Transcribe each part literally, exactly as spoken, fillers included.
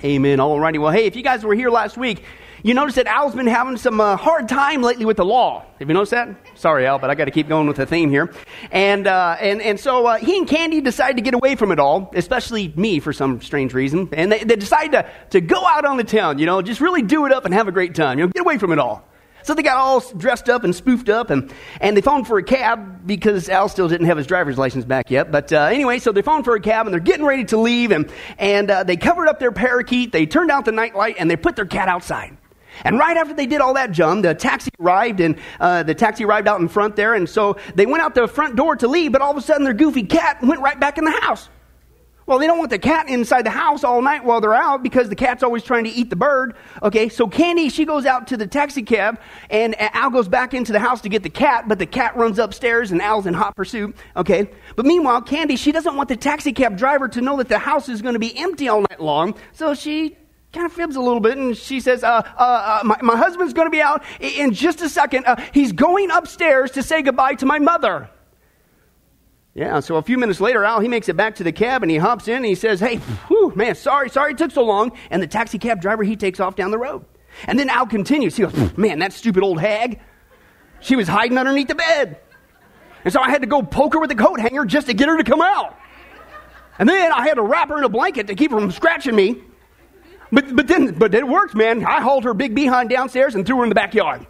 Amen. All righty. Well, hey, if you guys were here last week, you noticed that Al's been having some uh, hard time lately with the law. Have you noticed that? Sorry, Al, but I got to keep going with the theme here. And uh, and and so uh, he and Candy decided to get away from it all, especially me for some strange reason. And they, they decided to, to go out on the town, you know, just really do it up and have a great time. You know, get away from it all. So they got all dressed up and spoofed up, and, and they phoned for a cab because Al still didn't have his driver's license back yet. But uh, anyway, so they phoned for a cab, and they're getting ready to leave, and, and uh, they covered up their parakeet, they turned out the nightlight, and they put their cat outside. And right after they did all that, John, the taxi arrived, and uh, the taxi arrived out in front there, and so they went out the front door to leave, but all of a sudden their goofy cat went right back in the house. Well, they don't want the cat inside the house all night while they're out because the cat's always trying to eat the bird. Okay, so Candy, she goes out to the taxi cab, and Al goes back into the house to get the cat, but the cat runs upstairs, and Al's in hot pursuit. Okay, but meanwhile, Candy, she doesn't want the taxi cab driver to know that the house is going to be empty all night long, so she kind of fibs a little bit, and she says, uh, uh, uh my, my husband's going to be out in just a second. Uh, he's going upstairs to say goodbye to my mother. Yeah, so a few minutes later, Al, he makes it back to the cab, and he hops in, and he says, hey, whew, man, sorry, sorry it took so long. And the taxi cab driver, he takes off down the road. And then Al continues. He goes, man, that stupid old hag, she was hiding underneath the bed. And so I had to go poke her with the coat hanger just to get her to come out. And then I had to wrap her in a blanket to keep her from scratching me. But but then but it worked, man. I hauled her big behind downstairs and threw her in the backyard.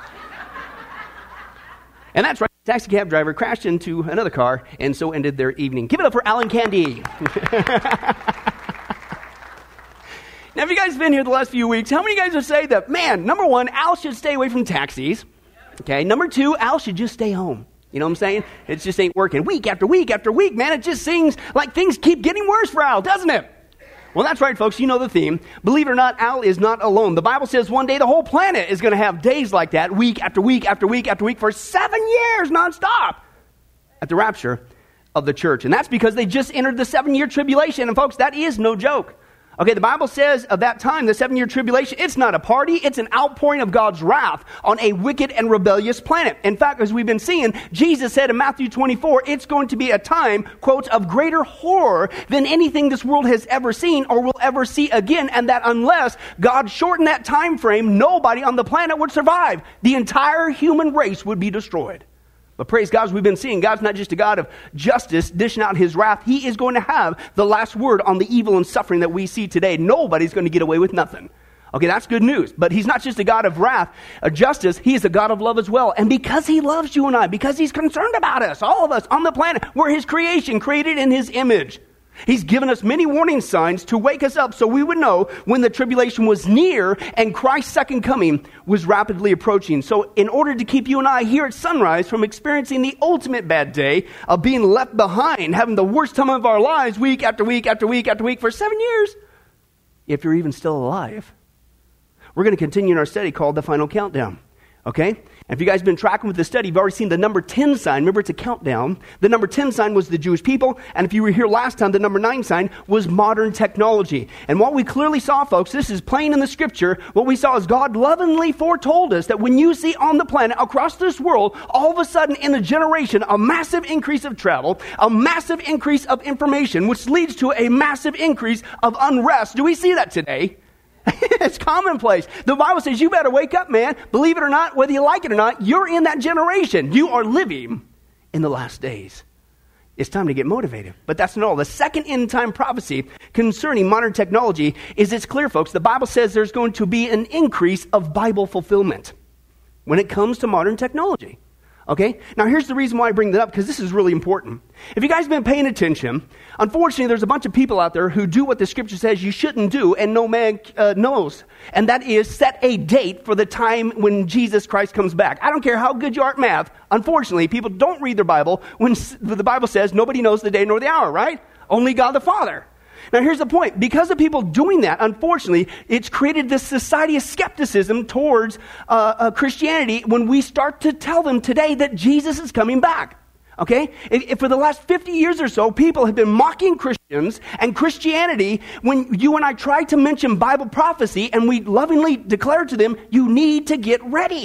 And that's right. The taxi cab driver crashed into another car, and so ended their evening. Give it up for Al and Candy. Now, if you guys have been here the last few weeks, how many of you guys would say that, man, number one, Al should stay away from taxis. Okay, number two, Al should just stay home. You know what I'm saying? It just ain't working. Week after week after week, man, it just seems like things keep getting worse for Al, doesn't it? Well, that's right, folks. You know the theme. Believe it or not, Al is not alone. The Bible says one day the whole planet is going to have days like that, week after week after week after week for seven years nonstop at the rapture of the church. And that's because they just entered the seven-year tribulation. And folks, that is no joke. Okay, the Bible says of that time, the seven-year tribulation, it's not a party, it's an outpouring of God's wrath on a wicked and rebellious planet. In fact, as we've been seeing, Jesus said in Matthew twenty-four, it's going to be a time, quote, of greater horror than anything this world has ever seen or will ever see again, and that unless God shortened that time frame, nobody on the planet would survive. The entire human race would be destroyed. But praise God, as we've been seeing, God's not just a God of justice, dishing out his wrath. He is going to have the last word on the evil and suffering that we see today. Nobody's going to get away with nothing. Okay, that's good news. But he's not just a God of wrath, of justice. He is a God of love as well. And because he loves you and I, because he's concerned about us, all of us on the planet, we're his creation, created in his image. He's given us many warning signs to wake us up so we would know when the tribulation was near and Christ's second coming was rapidly approaching. So in order to keep you and I here at Sunrise from experiencing the ultimate bad day of being left behind, having the worst time of our lives week after week after week after week for seven years, if you're even still alive, we're going to continue in our study called The Final Countdown. Okay? And if you guys have been tracking with the study, you've already seen the number ten sign. Remember, it's a countdown. The number ten sign was the Jewish people. And if you were here last time, the number nine sign was modern technology. And what we clearly saw, folks, this is plain in the scripture. What we saw is God lovingly foretold us that when you see on the planet, across this world, all of a sudden in a generation, a massive increase of travel, a massive increase of information, which leads to a massive increase of unrest. Do we see that today? It's commonplace. The Bible says you better wake up, man. Believe it or not, whether you like it or not, you're in that generation. You are living in the last days. It's time to get motivated. But that's not all. The second end time prophecy concerning modern technology is it's clear, folks. The Bible says there's going to be an increase of Bible fulfillment when it comes to modern technology. Okay? Now, here's the reason why I bring that up, because this is really important. If you guys have been paying attention, unfortunately, there's a bunch of people out there who do what the scripture says you shouldn't do, and no man uh, knows. And that is set a date for the time when Jesus Christ comes back. I don't care how good you are at math. Unfortunately, people don't read their Bible when the Bible says nobody knows the day nor the hour, right? Only God the Father. Now, here's the point. Because of people doing that, unfortunately, it's created this society of skepticism towards uh, uh, Christianity when we start to tell them today that Jesus is coming back. Okay? If, if for the last fifty years or so, people have been mocking Christians and Christianity when you and I try to mention Bible prophecy, and we lovingly declare to them, you need to get ready.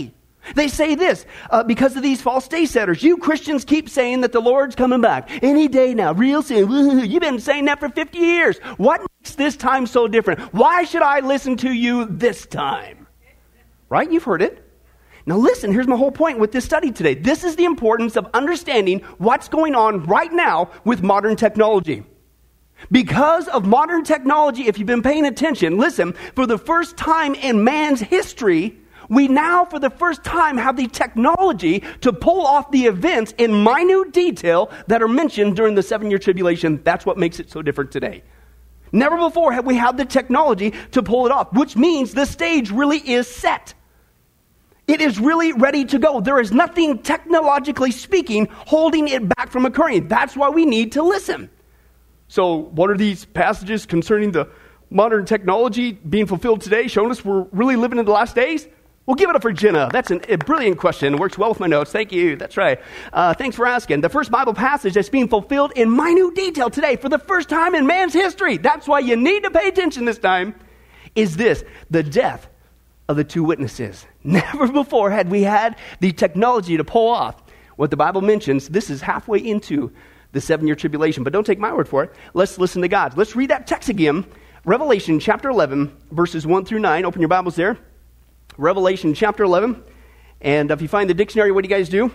They say this, uh, because of these false day setters. You Christians keep saying that the Lord's coming back any day now, real soon. Woo-hoo. You've been saying that for fifty years. What makes this time so different? Why should I listen to you this time? Right? You've heard it. Now listen, here's my whole point with this study today. This is the importance of understanding what's going on right now with modern technology. Because of modern technology, if you've been paying attention, listen, for the first time in man's history, we now, for the first time, have the technology to pull off the events in minute detail that are mentioned during the seven-year tribulation. That's what makes it so different today. Never before have we had the technology to pull it off, which means the stage really is set. It is really ready to go. There is nothing, technologically speaking, holding it back from occurring. That's why we need to listen. So what are these passages concerning the modern technology being fulfilled today, showing us we're really living in the last days? Well, give it up for Jenna. That's an, a brilliant question. It works well with my notes. Thank you. That's right. Uh, thanks for asking. The first Bible passage that's being fulfilled in minute detail today for the first time in man's history, that's why you need to pay attention this time, is this: the death of the two witnesses. Never before had we had the technology to pull off what the Bible mentions. This is halfway into the seven-year tribulation. But don't take my word for it. Let's listen to God. Let's read that text again. Revelation chapter eleven, verses one through nine. Open your Bibles there. Revelation chapter eleven. And if you find the dictionary, what do you guys do?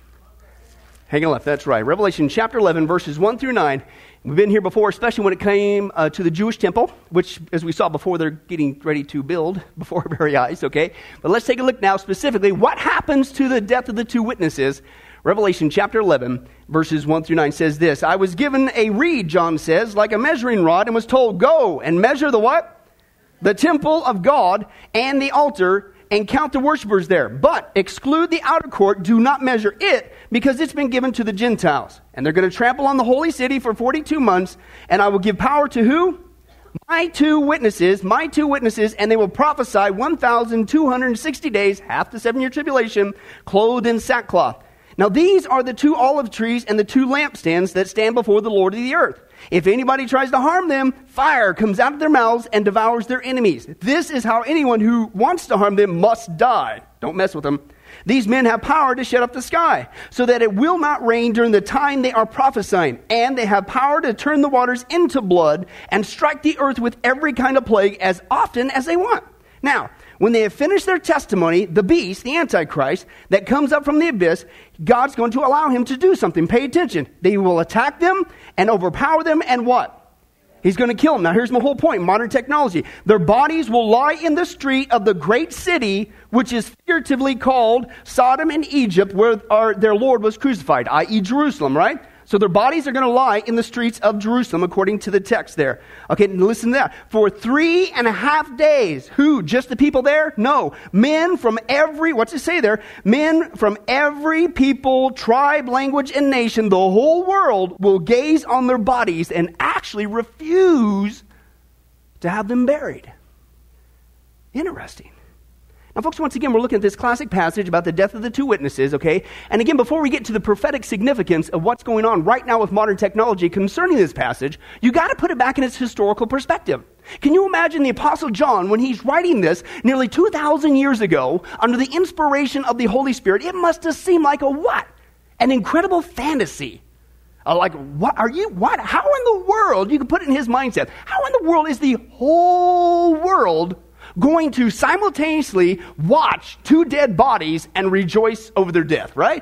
Hang on left. That's right. Revelation chapter eleven, verses one through nine. We've been here before, especially when it came uh, to the Jewish temple, which, as we saw before, they're getting ready to build before our very eyes, okay? But let's take a look now specifically. What happens to the death of the two witnesses? Revelation chapter eleven, verses one through nine says this: I was given a reed, John says, like a measuring rod, and was told, go and measure the what? The temple of God and the altar, and count the worshipers there. But exclude the outer court, do not measure it, because it's been given to the Gentiles. And they're going to trample on the holy city for forty-two months, and I will give power to who? My two witnesses, my two witnesses, and they will prophesy one thousand two hundred sixty days, half the seven-year tribulation, clothed in sackcloth. Now these are the two olive trees and the two lampstands that stand before the Lord of the earth. If anybody tries to harm them, fire comes out of their mouths and devours their enemies. This is how anyone who wants to harm them must die. Don't mess with them. These men have power to shut up the sky, so that it will not rain during the time they are prophesying. And they have power to turn the waters into blood and strike the earth with every kind of plague as often as they want. Now, when they have finished their testimony, the beast, the Antichrist, that comes up from the abyss, God's going to allow him to do something. Pay attention. They will attack them and overpower them, and what? He's going to kill them. Now, here's my whole point. Modern technology. Their bodies will lie in the street of the great city, which is figuratively called Sodom and Egypt, where our, their Lord was crucified, that is. Jerusalem, right? So their bodies are going to lie in the streets of Jerusalem, according to the text there. Okay, listen to that. For three and a half days. Who? Just the people there? No. Men from every, what's it say there? Men from every people, tribe, language, and nation, the whole world will gaze on their bodies and actually refuse to have them buried. Interesting. Now, folks, once again, we're looking at this classic passage about the death of the two witnesses, okay? And again, before we get to the prophetic significance of what's going on right now with modern technology concerning this passage, you got to put it back in its historical perspective. Can you imagine the Apostle John, when he's writing this nearly two thousand years ago, under the inspiration of the Holy Spirit? It must have seemed like a what? An incredible fantasy. Uh, like, what are you, what? How in the world, you can put it in his mindset, how in the world is the whole world going to simultaneously watch two dead bodies and rejoice over their death, right?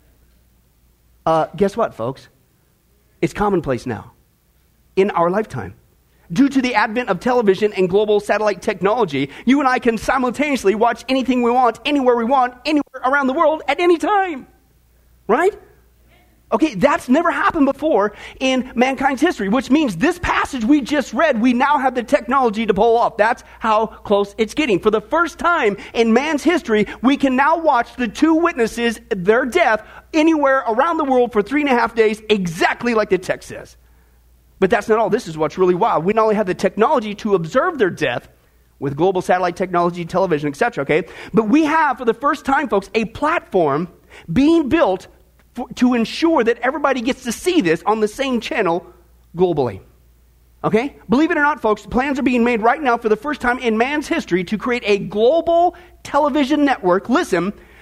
Uh, guess what, folks? It's commonplace now in our lifetime. Due to the advent of television and global satellite technology, you and I can simultaneously watch anything we want, anywhere we want, anywhere around the world at any time, right? Okay, that's never happened before in mankind's history, which means this passage we just read, we now have the technology to pull off. That's how close it's getting. For the first time in man's history, we can now watch the two witnesses, their death, anywhere around the world for three and a half days, exactly like the text says. But that's not all. This is what's really wild. We not only have the technology to observe their death with global satellite technology, television, et cetera, okay, but we have, for the first time, folks, a platform being built For, to ensure that everybody gets to see this on the same channel globally. Okay? Believe it or not, folks, plans are being made right now for the first time in man's history to create a global television network, listen,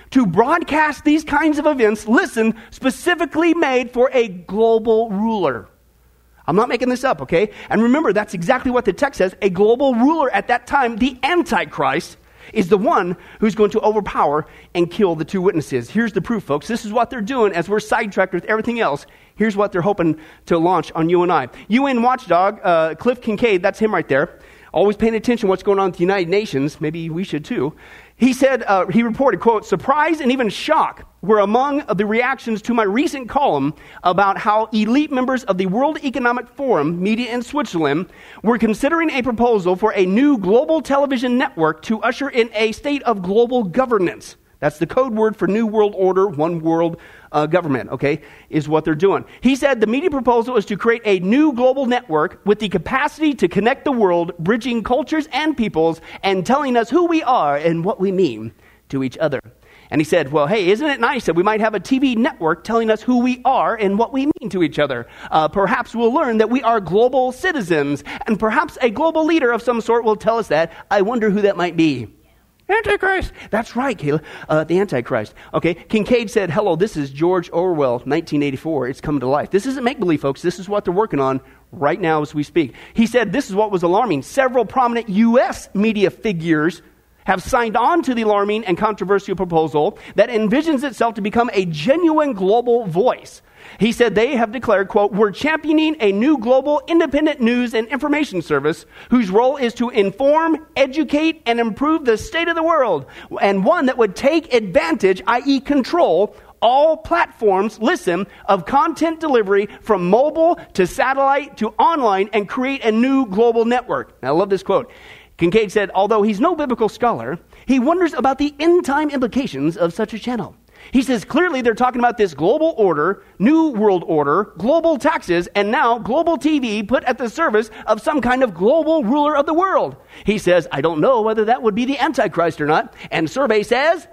to broadcast these kinds of events, listen, specifically made for a global ruler. I'm not making this up, okay? And remember, that's exactly what the text says. A global ruler at that time, the Antichrist, is the one who's going to overpower and kill the two witnesses. Here's the proof, folks. This is what they're doing as we're sidetracked with everything else. Here's what they're hoping to launch on you and I. U N watchdog, uh, Cliff Kincaid, that's him right there, always paying attention to what's going on with the United Nations. Maybe we should too. He said, uh, he reported, quote, surprise and even shock were among the reactions to my recent column about how elite members of the World Economic Forum, media in Switzerland, were considering a proposal for a new global television network to usher in a state of global governance. That's the code word for New World Order, one world uh, government, okay, is what they're doing. He said the media proposal is to create a new global network with the capacity to connect the world, bridging cultures and peoples, and telling us who we are and what we mean to each other. And he said, well, hey, isn't it nice that we might have a T V network telling us who we are and what we mean to each other? Uh, perhaps we'll learn that we are global citizens, and perhaps a global leader of some sort will tell us that. I wonder who that might be. Antichrist. That's right, Kayla. Uh, the Antichrist. Okay. Kincaid said, hello, this is George Orwell, nineteen eighty-four. It's come to life. This isn't make-believe, folks. This is what they're working on right now as we speak. He said this is what was alarming. Several prominent U S media figures have signed on to the alarming and controversial proposal that envisions itself to become a genuine global voice. He said they have declared, quote, we're championing a new global independent news and information service whose role is to inform, educate, and improve the state of the world, and one that would take advantage, that is control, all platforms, listen, of content delivery from mobile to satellite to online and create a new global network. Now, I love this quote. Kincaid said, although he's no biblical scholar, he wonders about the end-time implications of such a channel. He says, clearly they're talking about this global order, new world order, global taxes, and now global T V put at the service of some kind of global ruler of the world. He says, I don't know whether that would be the Antichrist or not. And survey says,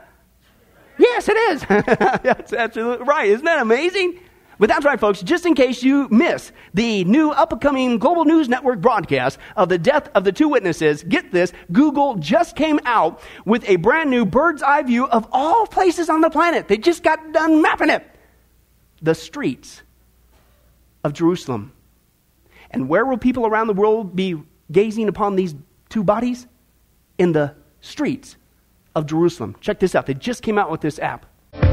yes, it is. That's absolutely right. Isn't that amazing? But that's right, folks. Just in case you miss the new up-and-coming Global News Network broadcast of the death of the two witnesses, get this, Google just came out with a brand new bird's eye view of all places on the planet. They just got done mapping it. The streets of Jerusalem. And where will people around the world be gazing upon these two bodies? In the streets of Jerusalem. Check this out. They just came out with this app.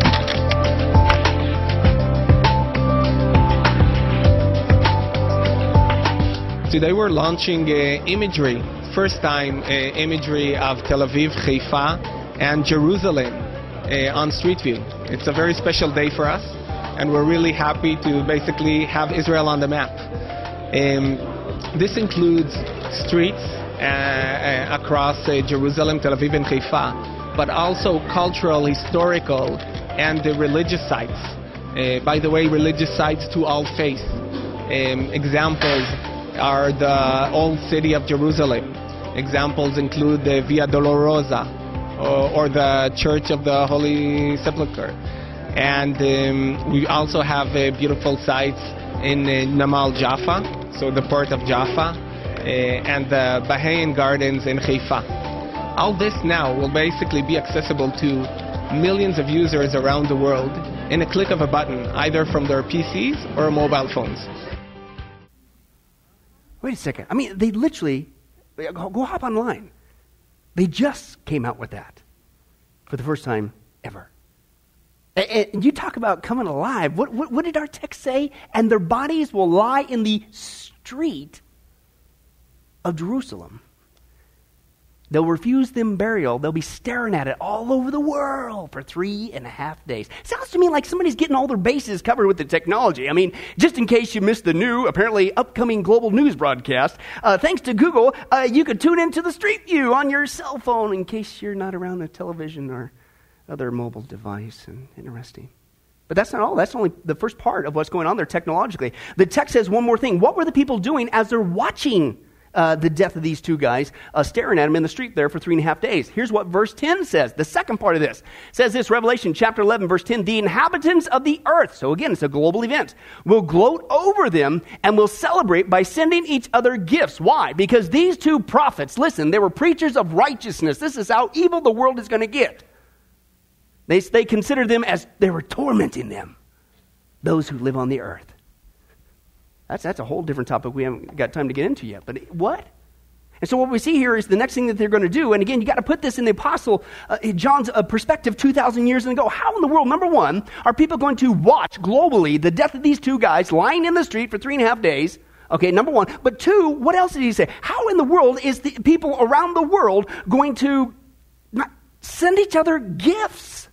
Today we're launching uh, imagery, first time uh, imagery of Tel Aviv, Haifa, and Jerusalem uh, on Street View. It's a very special day for us, and we're really happy to basically have Israel on the map. Um, this includes streets uh, uh, across uh, Jerusalem, Tel Aviv, and Haifa, but also cultural, historical, and uh, religious sites. Uh, by the way, religious sites to all faiths. Um, examples are the old city of Jerusalem. Examples include the Via Dolorosa or, or the Church of the Holy Sepulchre. And um, we also have uh, beautiful sites in uh, Namal Jaffa, so the port of Jaffa, uh, and the Bahaian Gardens in Haifa. All this now will basically be accessible to millions of users around the world in a click of a button, either from their P Cs or mobile phones. Wait a second. I mean, they literally, go, go hop online. They just came out with that for the first time ever. And, and you talk about coming alive. What, what, what did our text say? And their bodies will lie in the street of Jerusalem. They'll refuse them burial. They'll be staring at it all over the world for three and a half days. Sounds to me like somebody's getting all their bases covered with the technology. I mean, just in case you missed the new, apparently upcoming global news broadcast, uh, thanks to Google, uh, you could tune into the Street View on your cell phone in case you're not around a television or other mobile device. And interesting. But that's not all. That's only the first part of what's going on there technologically. The text says one more thing. What were the people doing as they're watching Uh, the death of these two guys, uh, staring at him in the street there for three and a half days? Here's what verse ten says. The second part of this says this, Revelation chapter eleven, verse ten, the inhabitants of the earth, so again, it's a global event, will gloat over them and will celebrate by sending each other gifts. Why? Because these two prophets, listen, they were preachers of righteousness. This is how evil the world is going to get. They, they considered them as they were tormenting them, those who live on the earth. That's, that's a whole different topic we haven't got time to get into yet. But what? And so what we see here is the next thing that they're going to do, and again, you got to put this in the Apostle uh, John's uh, perspective two thousand years ago. How in the world, number one, are people going to watch globally the death of these two guys lying in the street for three and a half days? Okay, number one. But two, what else did he say? How in the world is the people around the world going to not send each other gifts?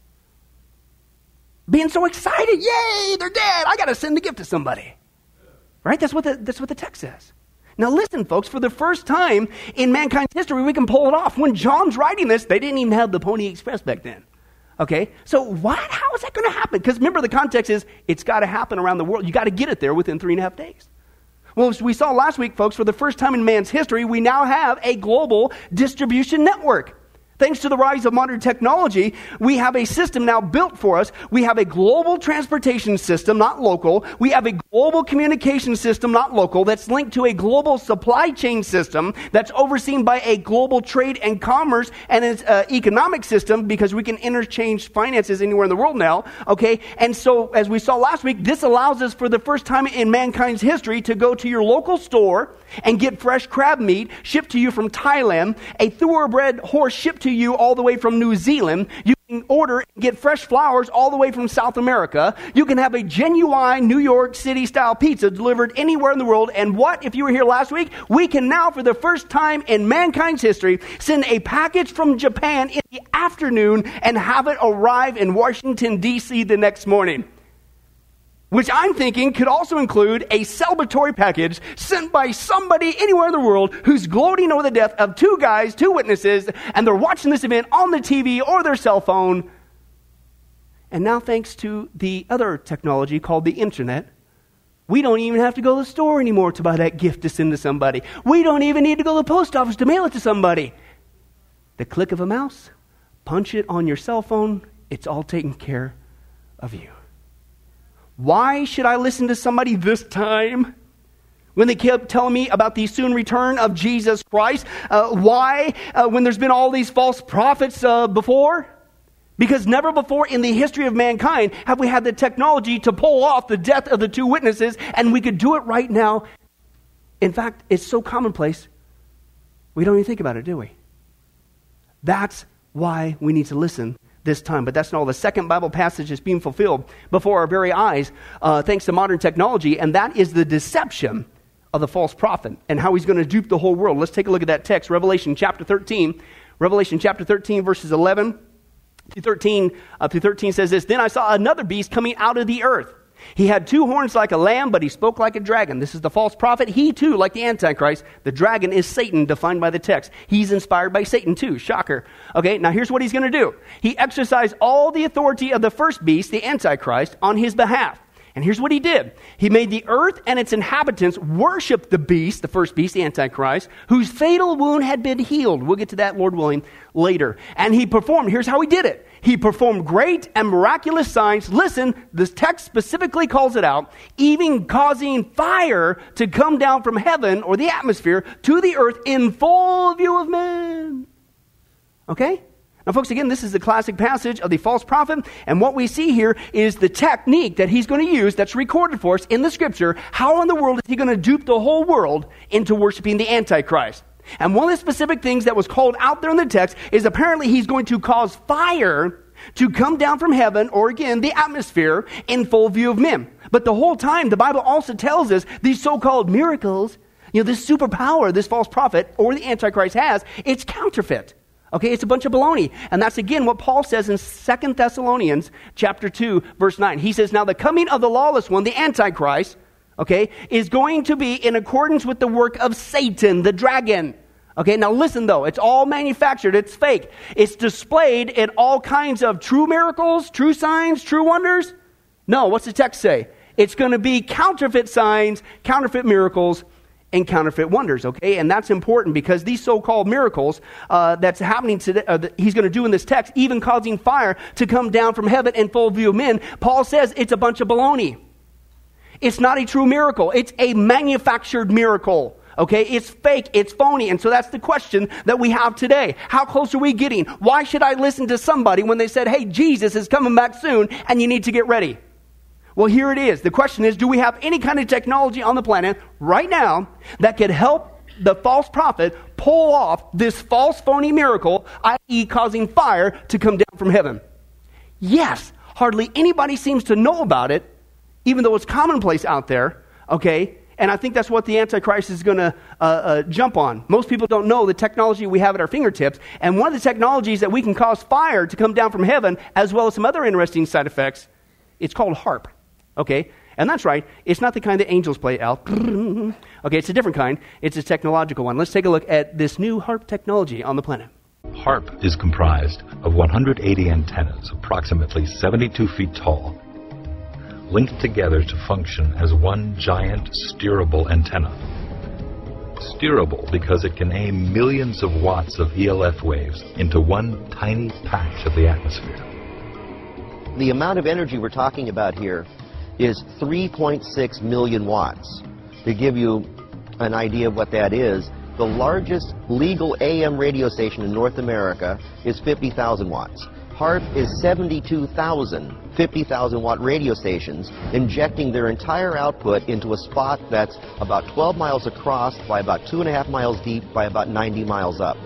Being so excited, yay, they're dead. I got to send a gift to somebody. Right? That's what the, that's what the text says. Now listen, folks, for the first time in mankind's history, we can pull it off. When John's writing this, they didn't even have the Pony Express back then. Okay? So what? How is that going to happen? Because remember, the context is it's got to happen around the world. You got to get it there within three and a half days. Well, as we saw last week, folks, for the first time in man's history, we now have a global distribution network. Thanks to the rise of modern technology, we have a system now built for us. We have a global transportation system, not local. We have a global communication system, not local, that's linked to a global supply chain system that's overseen by a global trade and commerce and its uh, economic system, because we can interchange finances anywhere in the world now, okay? And so, as we saw last week, this allows us for the first time in mankind's history to go to your local store and get fresh crab meat shipped to you from Thailand, a thoroughbred horse shipped to you all the way from New Zealand. You can order and get fresh flowers all the way from South America. You can have a genuine New York City style pizza delivered anywhere in the world. And what, if you were here last week, we can now, for the first time in mankind's history, send a package from Japan in the afternoon and have it arrive in Washington, D C the next morning. Which I'm thinking could also include a celebratory package sent by somebody anywhere in the world who's gloating over the death of two guys, two witnesses, and they're watching this event on the T V or their cell phone. And now, thanks to the other technology called the internet, we don't even have to go to the store anymore to buy that gift to send to somebody. We don't even need to go to the post office to mail it to somebody. The click of a mouse, punch it on your cell phone, it's all taken care of you. Why should I listen to somebody this time when they kept telling me about the soon return of Jesus Christ? Uh, why uh, when there's been all these false prophets uh, before? Because never before in the history of mankind have we had the technology to pull off the death of the two witnesses, and we could do it right now. In fact, it's so commonplace, we don't even think about it, do we? That's why we need to listen this time. But that's not all. The second Bible passage is being fulfilled before our very eyes, uh, thanks to modern technology, and that is the deception of the false prophet and how he's going to dupe the whole world. Let's take a look at that text, Revelation chapter thirteen. Revelation chapter thirteen, verses eleven through thirteen, uh, through thirteen says this: Then I saw another beast coming out of the earth. He had two horns like a lamb, but he spoke like a dragon. This is the false prophet. He too, like the Antichrist, the dragon is Satan, defined by the text. He's inspired by Satan too. Shocker. Okay, now here's what he's going to do. He exercised all the authority of the first beast, the Antichrist, on his behalf. And here's what he did. He made the earth and its inhabitants worship the beast, the first beast, the Antichrist, whose fatal wound had been healed. We'll get to that, Lord willing, later. And he performed, here's how he did it. He performed great and miraculous signs. Listen, this text specifically calls it out, even causing fire to come down from heaven or the atmosphere to the earth in full view of men. Okay? Now, folks, again, this is the classic passage of the false prophet, and what we see here is the technique that he's going to use that's recorded for us in the scripture. How in the world is he going to dupe the whole world into worshiping the Antichrist? And one of the specific things that was called out there in the text is apparently he's going to cause fire to come down from heaven, or again, the atmosphere, in full view of men. But the whole time, the Bible also tells us these so-called miracles, you know, this superpower this false prophet or the Antichrist has, it's counterfeit. Okay, it's a bunch of baloney. And that's again what Paul says in Second Thessalonians chapter two, verse nine. He says, now the coming of the lawless one, the Antichrist, okay, is going to be in accordance with the work of Satan, the dragon. Okay, now listen though, it's all manufactured, it's fake. It's displayed in all kinds of true miracles, true signs, true wonders. No, what's the text say? It's going to be counterfeit signs, counterfeit miracles, and counterfeit wonders, okay? And that's important because these so-called miracles uh, that's happening today, uh, that he's going to do in this text, even causing fire to come down from heaven in full view of men, Paul says it's a bunch of baloney. It's not a true miracle. It's a manufactured miracle. Okay, it's fake, it's phony. And so that's the question that we have today. How close are we getting? Why should I listen to somebody when they said, hey, Jesus is coming back soon and you need to get ready? Well, here it is. The question is, do we have any kind of technology on the planet right now that could help the false prophet pull off this false phony miracle, that is causing fire to come down from heaven? Yes. Hardly anybody seems to know about it, even though it's commonplace out there, okay? And I think that's what the Antichrist is going to uh, uh, jump on. Most people don't know the technology we have at our fingertips. And one of the technologies that we can cause fire to come down from heaven, as well as some other interesting side effects, it's called HAARP, okay? And that's right. It's not the kind that angels play, Al. Okay, it's a different kind. It's a technological one. Let's take a look at this new HAARP technology on the planet. HAARP is comprised of one hundred eighty antennas, approximately seventy-two feet tall, linked together to function as one giant steerable antenna. Steerable because it can aim millions of watts of E L F waves into one tiny patch of the atmosphere. The amount of energy we're talking about here is three point six million watts. To give you an idea of what that is, the largest legal A M radio station in North America is fifty thousand watts. HAARP is seventy-two thousand fifty thousand watt radio stations injecting their entire output into a spot that's about twelve miles across by about two and a half miles deep by about ninety miles up.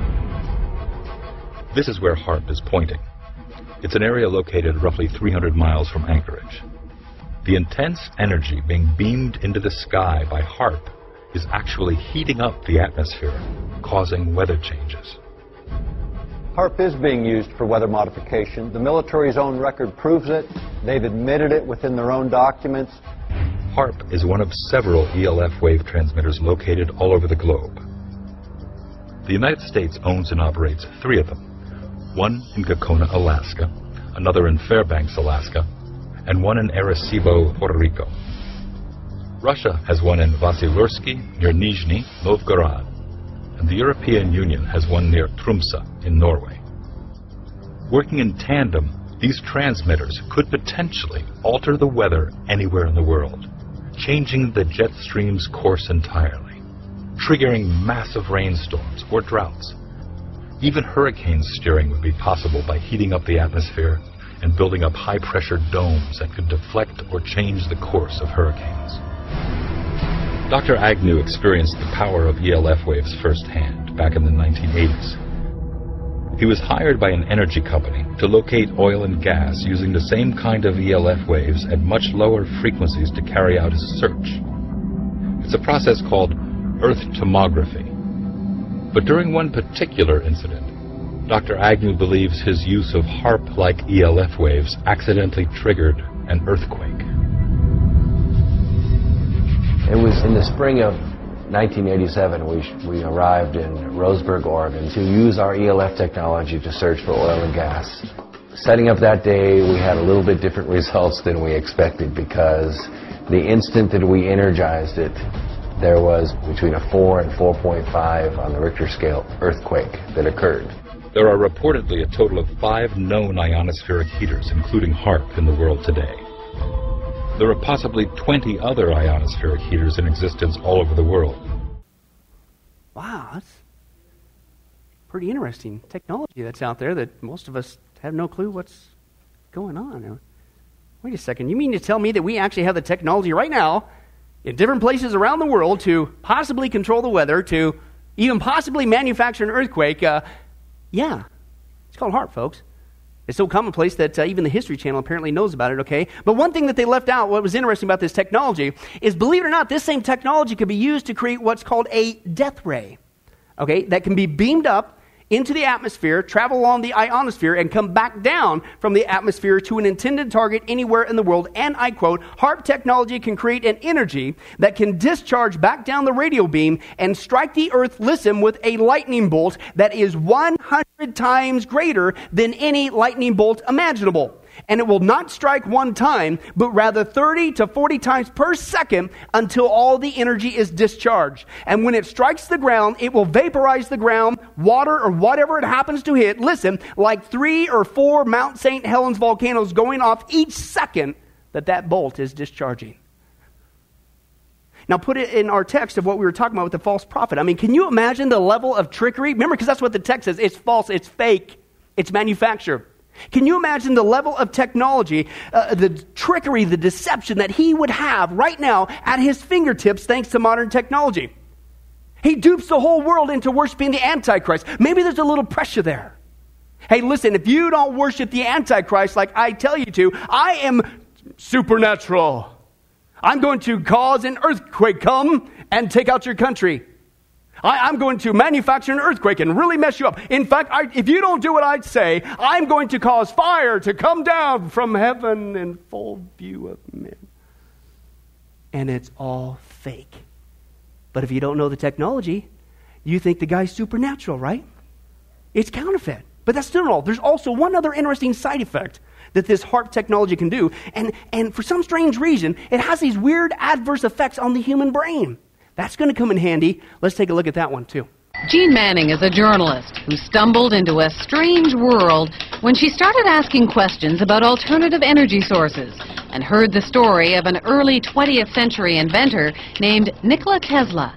This is where HAARP is pointing. It's an area located roughly three hundred miles from Anchorage. The intense energy being beamed into the sky by HAARP is actually heating up the atmosphere, causing weather changes. HAARP is being used for weather modification. The military's own record proves it. They've admitted it within their own documents. HAARP is one of several E L F wave transmitters located all over the globe. The United States owns and operates three of them. One in Gacona, Alaska, another in Fairbanks, Alaska, and one in Arecibo, Puerto Rico. Russia has one in Vasilursky near Nizhny Novgorod, and the European Union has one near Tromsø in Norway. Working in tandem, these transmitters could potentially alter the weather anywhere in the world, changing the jet stream's course entirely, triggering massive rainstorms or droughts. Even hurricane steering would be possible by heating up the atmosphere and building up high-pressure domes that could deflect or change the course of hurricanes. Doctor Agnew experienced the power of E L F waves firsthand back in the nineteen eighties. He was hired by an energy company to locate oil and gas using the same kind of E L F waves at much lower frequencies to carry out his search. It's a process called Earth tomography. But during one particular incident, Doctor Agnew believes his use of HAARP-like E L F waves accidentally triggered an earthquake. It was in the spring of nineteen eighty-seven we, we arrived in Roseburg, Oregon to use our E L F technology to search for oil and gas. Setting up that day, we had a little bit different results than we expected because the instant that we energized it, there was between a four and four point five on the Richter scale earthquake that occurred. There are reportedly a total of five known ionospheric heaters, including HAARP, in the world today. There are possibly twenty other ionospheric heaters in existence all over the world. Wow, that's pretty interesting technology that's out there that most of us have no clue what's going on. Wait a second, you mean to tell me that we actually have the technology right now in different places around the world to possibly control the weather, to even possibly manufacture an earthquake? Uh, yeah, it's called HAARP, folks. It's so commonplace that uh, even the History Channel apparently knows about it, okay? But one thing that they left out, what was interesting about this technology, is, believe it or not, this same technology could be used to create what's called a death ray, okay? That can be beamed up into the atmosphere, travel along the ionosphere, and come back down from the atmosphere to an intended target anywhere in the world. And I quote, HAARP technology can create an energy that can discharge back down the radio beam and strike the earth, listen, with a lightning bolt that is one hundred times greater than any lightning bolt imaginable. And it will not strike one time, but rather thirty to forty times per second until all the energy is discharged. And when it strikes the ground, it will vaporize the ground, water, or whatever it happens to hit, listen, like three or four Mount Saint Helens volcanoes going off each second that that bolt is discharging. Now put it in our text of what we were talking about with the false prophet. I mean, can you imagine the level of trickery? Remember, because that's what the text says. It's false, it's fake, it's manufactured. Can you imagine the level of technology, uh, the trickery, the deception that he would have right now at his fingertips thanks to modern technology? He dupes the whole world into worshiping the Antichrist. Maybe there's a little pressure there. Hey, listen, if you don't worship the Antichrist like I tell you to, I am supernatural. I'm going to cause an earthquake come and take out your country. I, I'm going to manufacture an earthquake and really mess you up. In fact, I, if you don't do what I say, I'm going to cause fire to come down from heaven in full view of men. And it's all fake. But if you don't know the technology, you think the guy's supernatural, right? It's counterfeit. But that's still not all. There's also one other interesting side effect that this HAARP technology can do. And, and for some strange reason, it has these weird adverse effects on the human brain. That's going to come in handy. Let's take a look at that one too. Jean Manning is a journalist who stumbled into a strange world when she started asking questions about alternative energy sources and heard the story of an early twentieth century inventor named Nikola Tesla.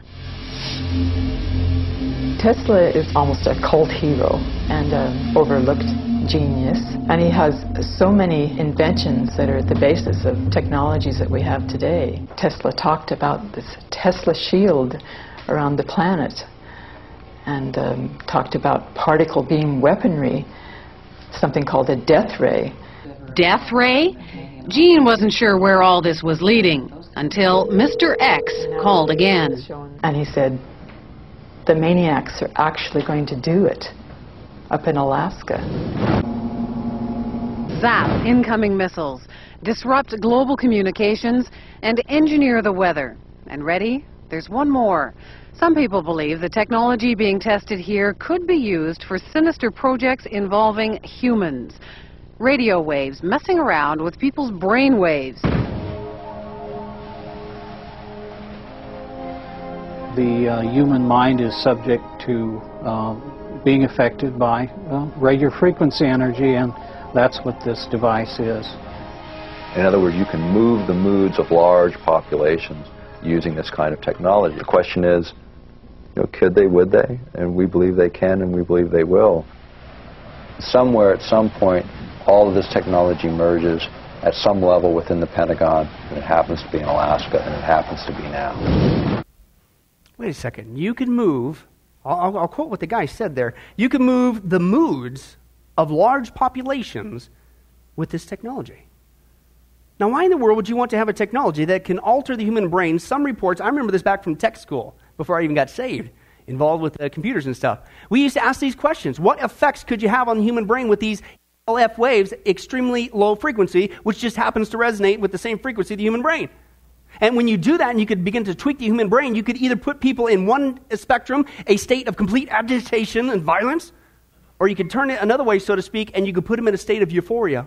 Tesla is almost a cult hero and an overlooked genius, and he has so many inventions that are at the basis of technologies that we have today. Tesla talked about this Tesla shield around the planet and um, talked about particle beam weaponry, something called a death ray. Death ray? Jean wasn't sure where all this was leading until Mister X called again. And he said, the maniacs are actually going to do it up in Alaska. Zap incoming missiles, disrupt global communications, and engineer the weather. And ready? There's one more. Some people believe the technology being tested here could be used for sinister projects involving humans. Radio waves messing around with people's brain waves. The uh, human mind is subject to uh, being affected by uh, radio frequency energy, and that's what this device is. In other words, you can move the moods of large populations using this kind of technology. The question is, you know, could they, would they? And we believe they can, and we believe they will. Somewhere at some point, all of this technology merges at some level within the Pentagon, and it happens to be in Alaska, and it happens to be now. Wait a second. You can move, I'll, I'll quote what the guy said there, you can move the moods of large populations with this technology. Now, why in the world would you want to have a technology that can alter the human brain? Some reports, I remember this back from tech school, before I even got saved, involved with uh, computers and stuff. We used to ask these questions. What effects could you have on the human brain with these E L F waves, extremely low frequency, which just happens to resonate with the same frequency of the human brain? And when you do that and you could begin to tweak the human brain, you could either put people in one spectrum, a state of complete agitation and violence, or you could turn it another way, so to speak, and you could put them in a state of euphoria,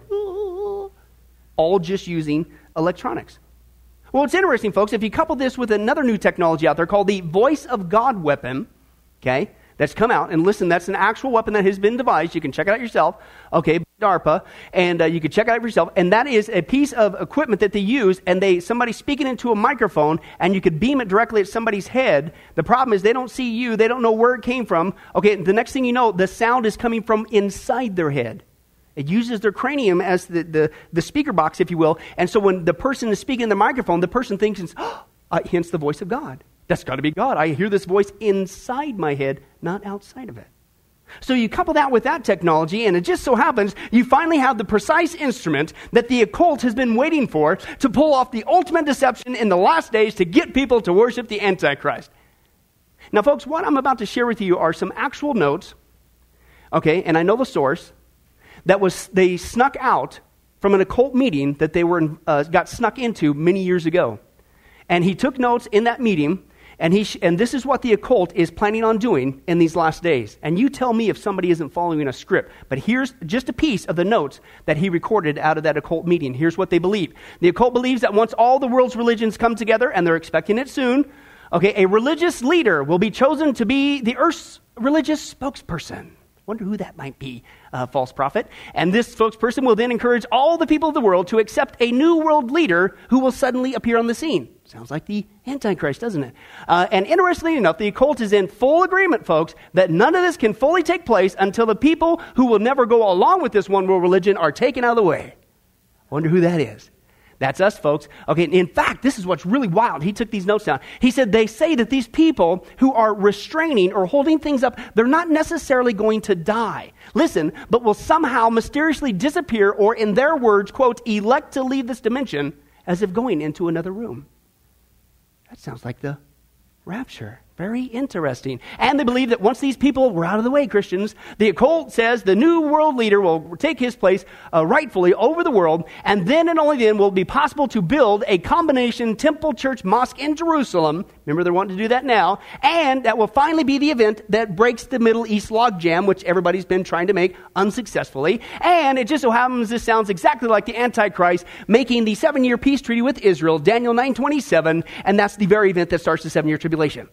all just using electronics. Well, it's interesting, folks, if you couple this with another new technology out there called the Voice of God weapon, okay, that's come out, and listen, that's an actual weapon that has been devised. You can check it out yourself, okay, DARPA, and uh, you can check it out for yourself, and that is a piece of equipment that they use, and they somebody speaking into a microphone, and you could beam it directly at somebody's head. The problem is they don't see you, they don't know where it came from. Okay, the next thing you know, the sound is coming from inside their head. It uses their cranium as the, the, the speaker box, if you will, and so when the person is speaking in the microphone, the person thinks, oh, uh, hence the voice of God. That's got to be God. I hear this voice inside my head, not outside of it. So you couple that with that technology, and it just so happens you finally have the precise instrument that the occult has been waiting for to pull off the ultimate deception in the last days to get people to worship the Antichrist. Now, folks, what I'm about to share with you are some actual notes, okay, and I know the source, that was they snuck out from an occult meeting that they were uh, got snuck into many years ago. And he took notes in that meeting, and he sh- and this is what the occult is planning on doing in these last days. And you tell me if somebody isn't following a script. But here's just a piece of the notes that he recorded out of that occult meeting. Here's what they believe. The occult believes that once all the world's religions come together, and they're expecting it soon, okay, a religious leader will be chosen to be the Earth's religious spokesperson. Wonder who that might be, uh, false prophet. And this spokesperson will then encourage all the people of the world to accept a new world leader who will suddenly appear on the scene. Sounds like the Antichrist, doesn't it? Uh, and interestingly enough, the occult is in full agreement, folks, that none of this can fully take place until the people who will never go along with this one world religion are taken out of the way. Wonder who that is. That's us, folks. Okay, in fact, this is what's really wild. He took these notes down. He said they say that these people who are restraining or holding things up, they're not necessarily going to die. Listen, but will somehow mysteriously disappear or, in their words, quote, elect to leave this dimension as if going into another room. That sounds like the rapture. Very interesting. And they believe that once these people were out of the way, Christians, the occult says the new world leader will take his place uh, rightfully over the world, and then and only then will it be possible to build a combination temple, church, mosque in Jerusalem. Remember, they're wanting to do that now. And that will finally be the event that breaks the Middle East logjam, which everybody's been trying to make unsuccessfully. And it just so happens this sounds exactly like the Antichrist making the seven-year peace treaty with Israel, Daniel nine twenty-seven, and that's the very event that starts the seven-year tribulation.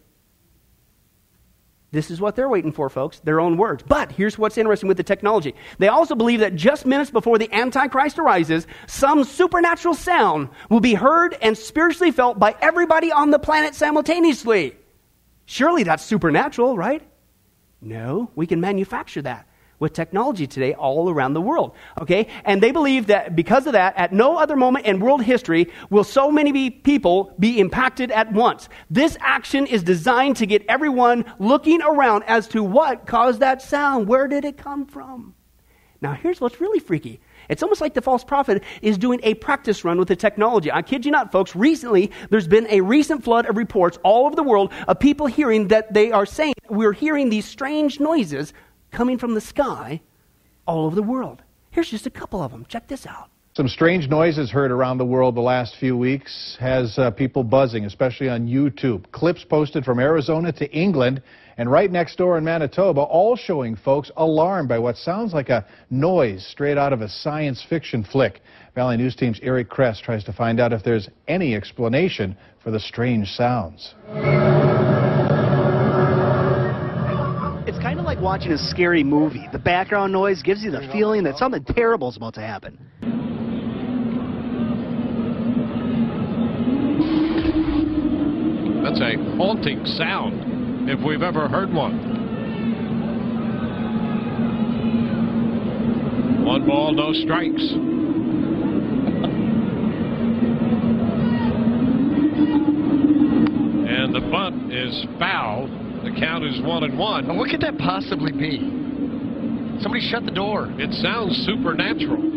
This is what they're waiting for, folks, their own words. But here's what's interesting with the technology. They also believe that just minutes before the Antichrist arises, some supernatural sound will be heard and spiritually felt by everybody on the planet simultaneously. Surely that's supernatural, right? No, we can manufacture that with technology today all around the world, okay? And they believe that because of that, at no other moment in world history will so many be people be impacted at once. This action is designed to get everyone looking around as to what caused that sound. Where did it come from? Now, here's what's really freaky. It's almost like the false prophet is doing a practice run with the technology. I kid you not, folks. Recently, there's been a recent flood of reports all over the world of people hearing that they are saying, we're hearing these strange noises coming from the sky all over the world. Here's just a couple of them. Check this out. Some strange noises heard around the world the last few weeks has uh, people buzzing, especially on YouTube. Clips posted from Arizona to England and right next door in Manitoba, all showing folks alarmed by what sounds like a noise straight out of a science fiction flick. Valley News Team's Eric Kress tries to find out if there's any explanation for the strange sounds. It's kind of like watching a scary movie. The background noise gives you the feeling that something terrible is about to happen. That's a haunting sound, if we've ever heard one. One ball, no strikes. And the bunt is foul. The count is one and one. And what could that possibly be? Somebody shut the door. It sounds supernatural.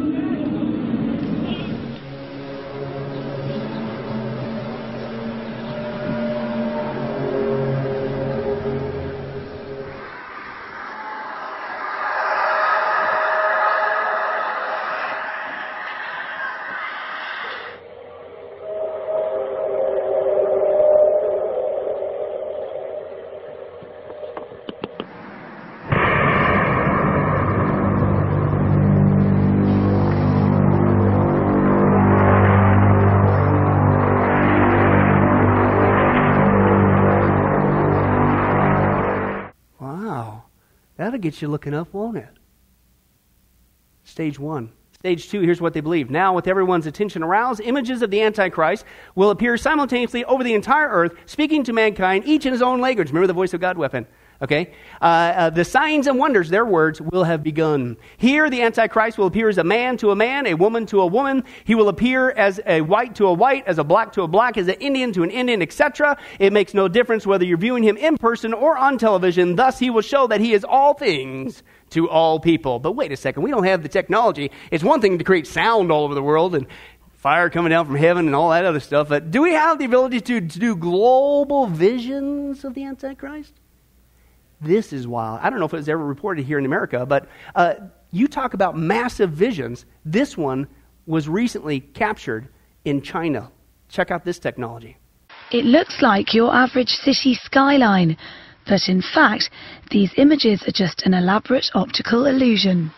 That'll get you looking up, won't it? Stage one. Stage two, here's what they believe. Now, with everyone's attention aroused, images of the Antichrist will appear simultaneously over the entire earth, speaking to mankind, each in his own language. Remember the voice of God weapon. Okay? Uh, uh, the signs and wonders, their words, will have begun. Here, the Antichrist will appear as a man to a man, a woman to a woman. He will appear as a white to a white, as a black to a black, as an Indian to an Indian, et cetera. It makes no difference whether you're viewing him in person or on television. Thus, he will show that he is all things to all people. But wait a second, we don't have the technology. It's one thing to create sound all over the world and fire coming down from heaven and all that other stuff. But do we have the ability to, to do global visions of the Antichrist? This is wild. I don't know if it was ever reported here in America, but uh, you talk about massive visions. This one was recently captured in China. Check out this technology. It looks like your average city skyline, but in fact, these images are just an elaborate optical illusion.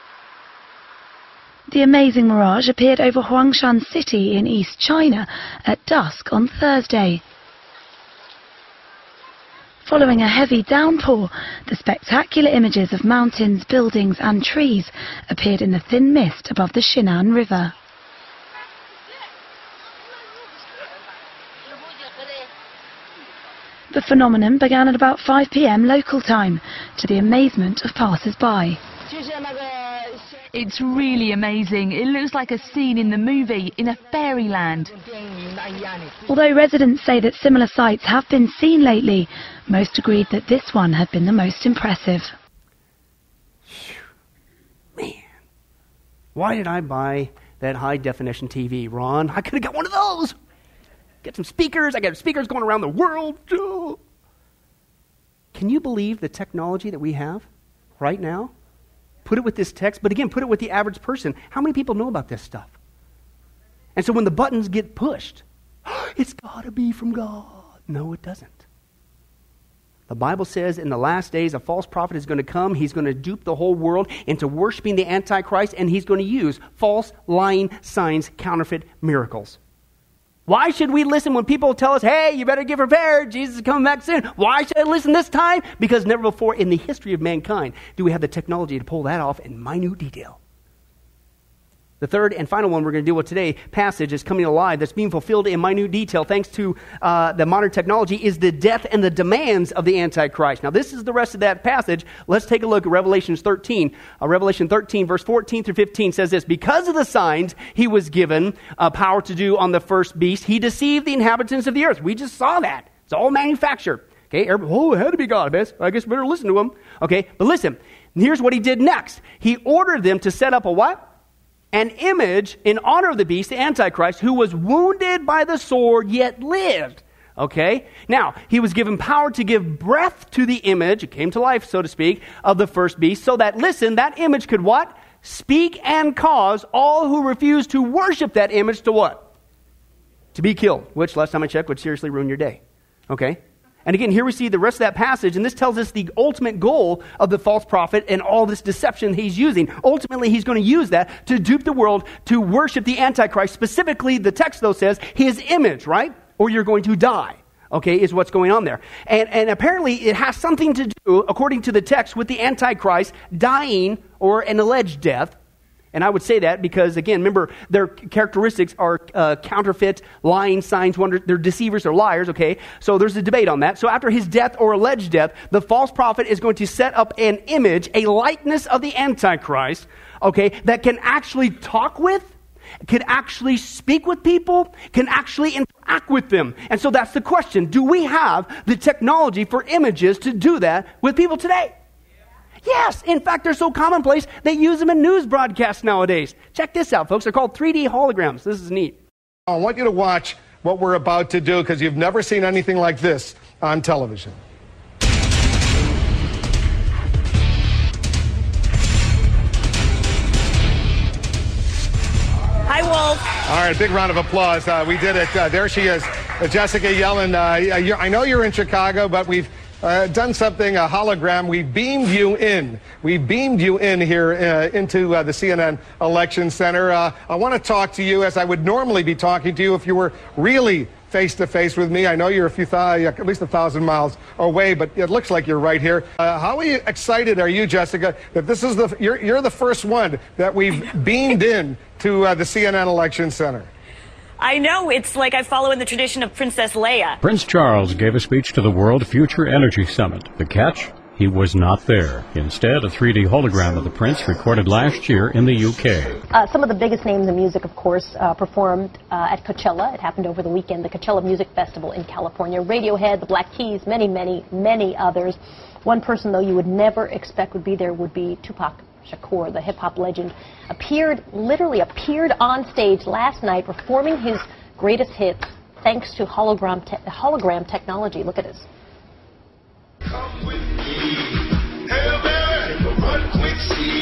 The amazing mirage appeared over Huangshan City in East China at dusk on Thursday. Following a heavy downpour, the spectacular images of mountains, buildings and trees appeared in the thin mist above the Shinhan River. The phenomenon began at about five p m local time, to the amazement of passers-by. It's really amazing. It looks like a scene in the movie, in a fairyland. Although residents say that similar sights have been seen lately, most agreed that this one had been the most impressive. Man, why did I buy that high-definition T V, Ron? I could have got one of those. Get some speakers. I got speakers going around the world. Oh. Can you believe the technology that we have right now? Put it with this text, but again, put it with the average person. How many people know about this stuff? And so when the buttons get pushed, it's got to be from God. No, it doesn't. The Bible says in the last days a false prophet is going to come. He's going to dupe the whole world into worshiping the Antichrist, and he's going to use false, lying signs, counterfeit miracles. Why should we listen when people tell us, hey, you better get prepared, Jesus is coming back soon? Why should I listen this time? Because never before in the history of mankind do we have the technology to pull that off in minute detail. The third and final one we're going to deal with today, passage is coming alive, that's being fulfilled in minute detail thanks to uh, the modern technology, is the death and the demands of the Antichrist. Now this is the rest of that passage. Let's take a look at Revelation thirteen. Uh, Revelation thirteen, verse fourteen through fifteen says this: because of the signs he was given uh, power to do on the first beast, he deceived the inhabitants of the earth. We just saw that. It's all manufactured. Okay, oh, it had to be God, I guess. I guess we better listen to him. Okay, but listen, here's what he did next. He ordered them to set up a what? An image in honor of the beast, the Antichrist, who was wounded by the sword, yet lived. Okay? Now, he was given power to give breath to the image, it came to life, so to speak, of the first beast, so that, listen, that image could what? Speak and cause all who refuse to worship that image to what? To be killed, which, last time I checked, would seriously ruin your day. Okay? And again, here we see the rest of that passage, and this tells us the ultimate goal of the false prophet and all this deception he's using. Ultimately, he's going to use that to dupe the world to worship the Antichrist. Specifically, the text, though, says his image, right? Or you're going to die, okay, is what's going on there. And, and apparently, it has something to do, according to the text, with the Antichrist dying or an alleged death. And I would say that because, again, remember, their characteristics are uh, counterfeit, lying, signs, wonders. They're deceivers, they're liars, okay? So there's a debate on that. So after his death or alleged death, the false prophet is going to set up an image, a likeness of the Antichrist, okay, that can actually talk with, can actually speak with people, can actually interact with them. And so that's the question. Do we have the technology for images to do that with people today? Yes, in fact, they're so commonplace, they use them in news broadcasts nowadays. Check this out, folks. They're called three D holograms. This is neat. I want you to watch what we're about to do because you've never seen anything like this on television. Hi, Wolf. All right, big round of applause. Uh, we did it. Uh, there she is, uh, Jessica Yellen. Uh, I know you're in Chicago, but we've Uh, done something, a hologram. We beamed you in. We beamed you in here uh, into uh, the C N N Election Center. Uh, I want to talk to you as I would normally be talking to you if you were really face-to-face with me. I know you're a few th- at least a thousand miles away, but it looks like you're right here. Uh, how are you excited are you, Jessica, that this is the you're, you're the first one that we've beamed in to uh, the C N N Election Center? I know, it's like I follow in the tradition of Princess Leia. Prince Charles gave a speech to the World Future Energy Summit. The catch? He was not there. Instead, a three D hologram of the prince recorded last year in the U K. Uh, some of the biggest names in music, of course, uh, performed uh, at Coachella. It happened over the weekend, the Coachella Music Festival in California. Radiohead, the Black Keys, many, many, many others. One person, though, you would never expect would be there would be Tupac Shakur, the hip-hop legend, appeared, literally appeared on stage last night performing his greatest hits thanks to hologram, te hologram technology. Look at this. Come with me. Hey, baby, run quick, see.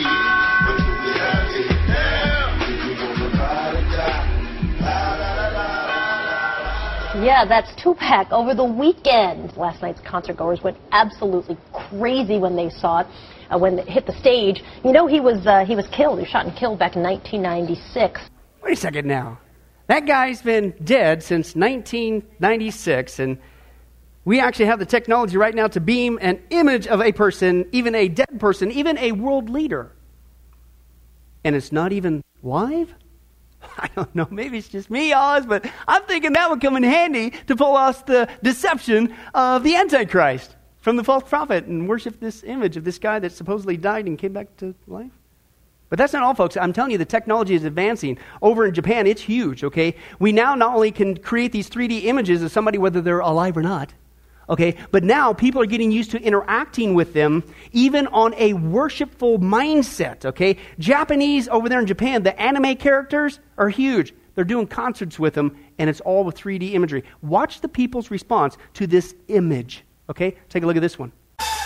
Yeah, that's Tupac over the weekend. Last night's concert goers went absolutely crazy when they saw it. Uh, when it hit the stage, you know he was uh, he was killed. He was shot and killed back in nineteen ninety-six. Wait a second now. That guy's been dead since nineteen ninety-six, and We actually have the technology right now to beam an image of a person, even a dead person, even a world leader. And it's not even live? I don't know, maybe it's just me, Oz, but I'm thinking that would come in handy to pull off the deception of the Antichrist from the false prophet and worship this image of this guy that supposedly died and came back to life. But that's not all, folks. I'm telling you, the technology is advancing. Over in Japan, it's huge, okay? We now not only can create these three D images of somebody, whether they're alive or not, okay, but now people are getting used to interacting with them even on a worshipful mindset, okay? Japanese over there in Japan, the anime characters are huge. They're doing concerts with them, and it's all with three D imagery. Watch the people's response to this image, okay? Take a look at this one.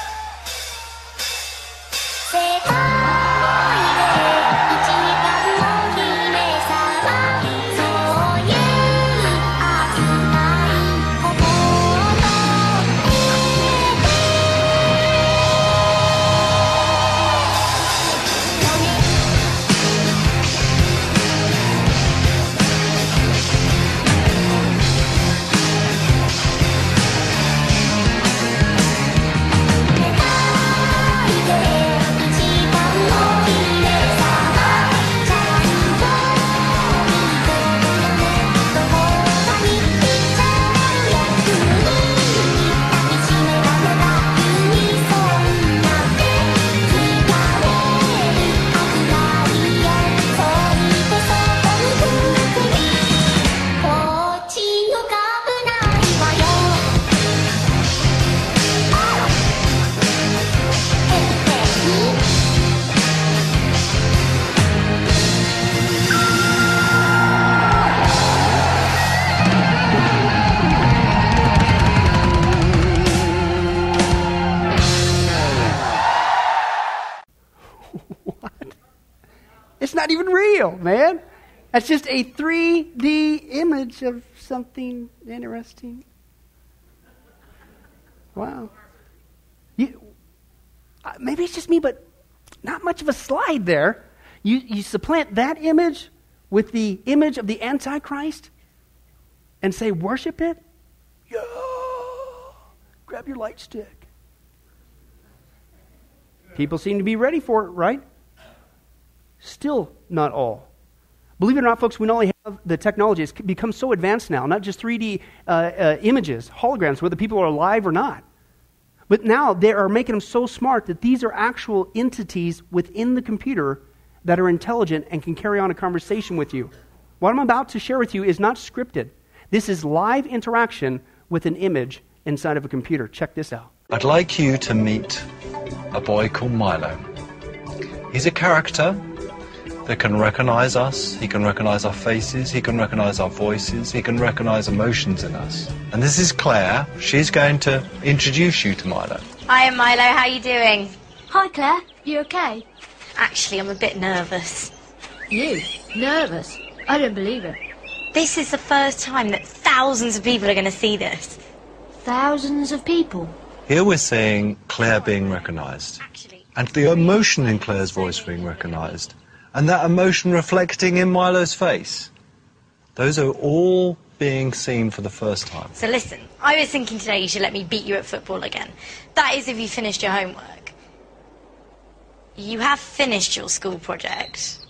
It's not even real, man. That's just a three D image of something interesting. Wow. You, uh, maybe it's just me, but not much of a slide there. You, you supplant that image with the image of the Antichrist and say, worship it? Yeah. Grab your light stick. People seem to be ready for it, right? Still not all. Believe it or not, folks, we not only have the technology, it's become so advanced now, not just three D uh, uh, images, holograms, whether people are alive or not. But now they are making them so smart that these are actual entities within the computer that are intelligent and can carry on a conversation with you. What I'm about to share with you is not scripted. This is live interaction with an image inside of a computer. Check this out. I'd like you to meet a boy called Milo. He's a character that can recognize us, he can recognize our faces, he can recognize our voices, he can recognize emotions in us. And this is Claire. She's going to introduce you to Milo. Hi, Milo. How are you doing? Hi, Claire. You okay? Actually, I'm a bit nervous. You? Nervous? I don't believe it. This is the first time that thousands of people are going to see this. Thousands of people? Here we're seeing Claire being recognized. Actually, and the emotion in Claire's voice being recognized. And that emotion reflecting in Milo's face. Those are all being seen for the first time. So listen, I was thinking today you should let me beat you at football again. That is if you finished your homework. You have finished your school project.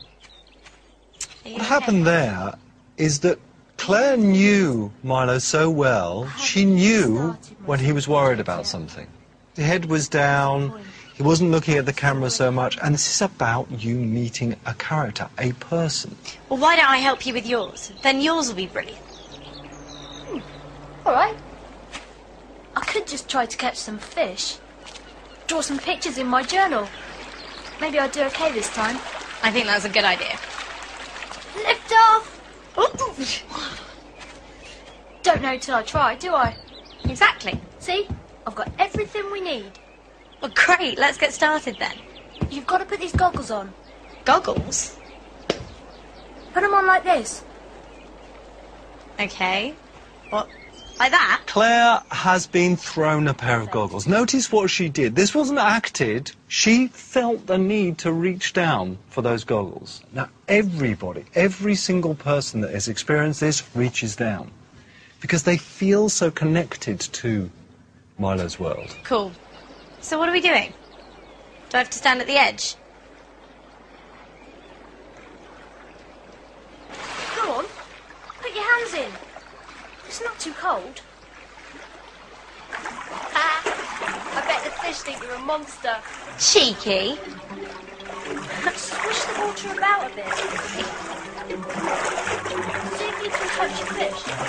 What happened there is that Claire knew Milo so well, she knew when he was worried about something. The head was down, he wasn't looking at the camera so much, and this is about you meeting a character, a person. Well, why don't I help you with yours? Then yours will be brilliant. Hmm. All right. I could just try to catch some fish. Draw some pictures in my journal. Maybe I'll do okay this time. I think that's a good idea. Lift off! Don't know till I try, do I? Exactly. See? I've got everything we need. Well, great. Let's get started then. You've got to put these goggles on. Goggles? Put them on like this. Okay. What? Like that? Claire has been thrown a pair of goggles. Notice what she did. This wasn't acted. She felt the need to reach down for those goggles. Now, everybody, every single person that has experienced this reaches down because they feel so connected to Milo's world. Cool. So what are we doing? Do I have to stand at the edge? Go on. Put your hands in. It's not too cold. I bet the fish think you're a monster. Cheeky. Swish the water about a bit. See if you can touch your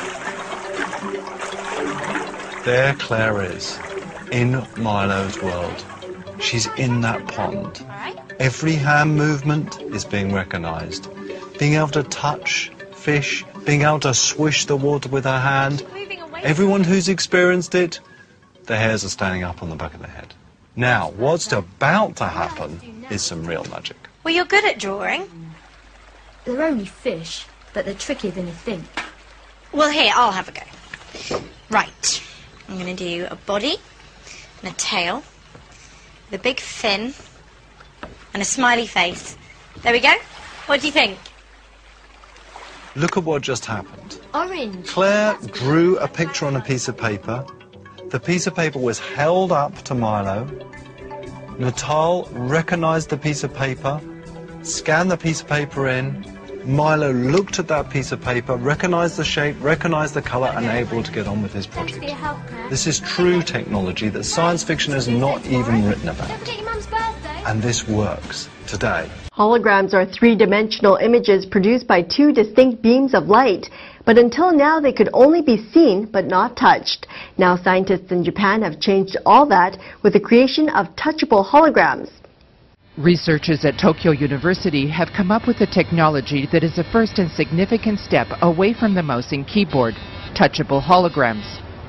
fish. There Claire is, in Milo's world. She's in that pond. Every hand movement is being recognised. Being able to touch fish, being able to swish the water with her hand. Everyone who's experienced it, their hairs are standing up on the back of their head. Now, what's about to happen is some real magic. Well, you're good at drawing. They're only fish, but they're trickier than you think. Well, here, I'll have a go. Right. I'm going to do a body and a tail, with a big fin and a smiley face. There we go. What do you think? Look at what just happened. Orange. Claire drew a picture on a piece of paper. The piece of paper was held up to Milo. Natal recognised the piece of paper, scanned the piece of paper in. Milo looked at that piece of paper, recognised the shape, recognised the colour, and able to get on with his project. This is true technology that science fiction has not even written about. And this works today. Holograms are three-dimensional images produced by two distinct beams of light. But until now, they could only be seen but not touched. Now scientists in Japan have changed all that with the creation of touchable holograms. Researchers at Tokyo University have come up with a technology that is a first and significant step away from the mouse and keyboard, touchable holograms.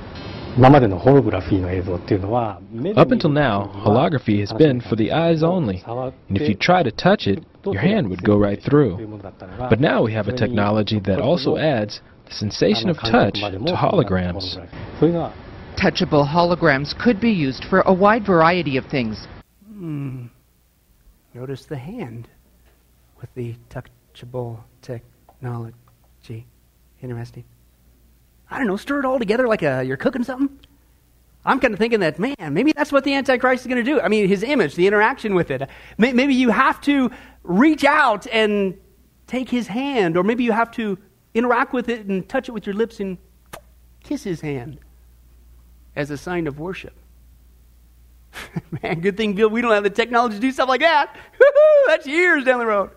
Up until now, holography has been for the eyes only, and if you try to touch it, your hand would go right through. But now we have a technology that also adds the sensation of touch to holograms. Touchable holograms could be used for a wide variety of things. Hmm. Notice the hand with the touchable technology. Interesting. I don't know, stir it all together like a, you're cooking something. I'm kind of thinking that, man, maybe that's what the Antichrist is going to do. I mean, his image, the interaction with it. Maybe you have to reach out and take his hand, or maybe you have to interact with it and touch it with your lips and kiss his hand as a sign of worship. Man, good thing, Bill, we don't have the technology to do stuff like that. Woo-hoo, that's years down the road.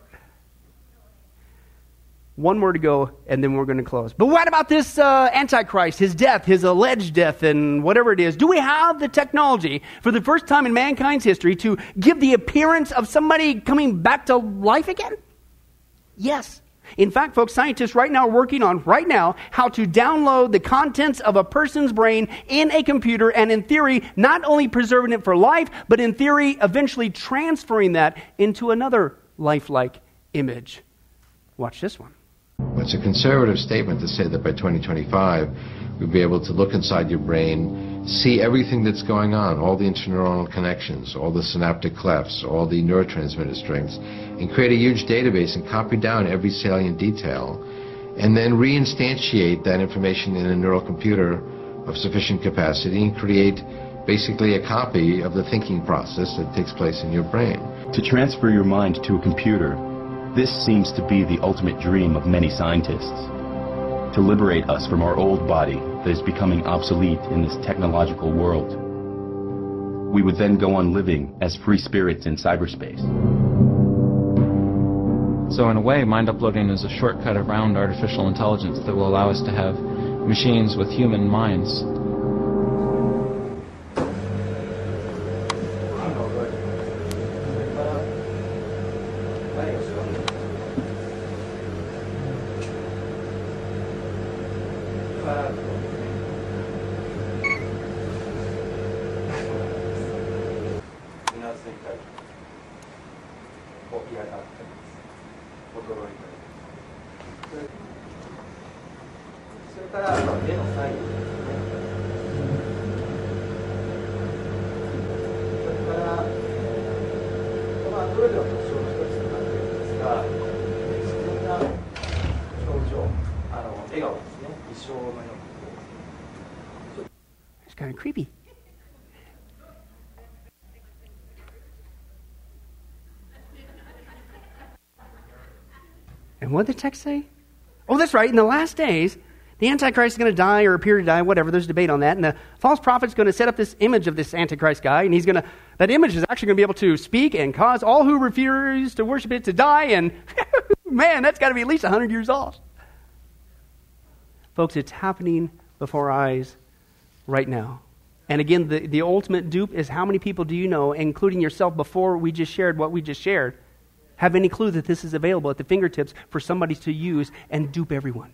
One more to go, and then we're going to close. But what about this uh, Antichrist, his death, his alleged death, and whatever it is? Do we have the technology for the first time in mankind's history to give the appearance of somebody coming back to life again? Yes. In fact, folks, scientists right now are working on, right now, how to download the contents of a person's brain in a computer, and in theory, not only preserving it for life, but in theory, eventually transferring that into another lifelike image. Watch this one. It's a conservative statement to say that by twenty twenty-five, we'll be able to look inside your brain, see everything that's going on, all the interneuronal connections, all the synaptic clefts, all the neurotransmitter strings, and create a huge database and copy down every salient detail, and then reinstantiate that information in a neural computer of sufficient capacity and create basically a copy of the thinking process that takes place in your brain. To transfer your mind to a computer, this seems to be the ultimate dream of many scientists. To liberate us from our old body that is becoming obsolete in this technological world. We would then go on living as free spirits in cyberspace. So in a way, mind uploading is a shortcut around artificial intelligence that will allow us to have machines with human minds. It's kind of creepy. And what did the text say? Oh, that's right. In the last days, the Antichrist is going to die or appear to die, whatever. There's debate on that. And the false prophet's going to set up this image of this Antichrist guy. And he's going to, that image is actually going to be able to speak and cause all who refuse to worship it to die. And man, that's got to be at least one hundred years off. Folks, it's happening before our eyes right now. And again, the, the ultimate dupe is how many people do you know, including yourself before we just shared what we just shared, have any clue that this is available at the fingertips for somebody to use and dupe everyone?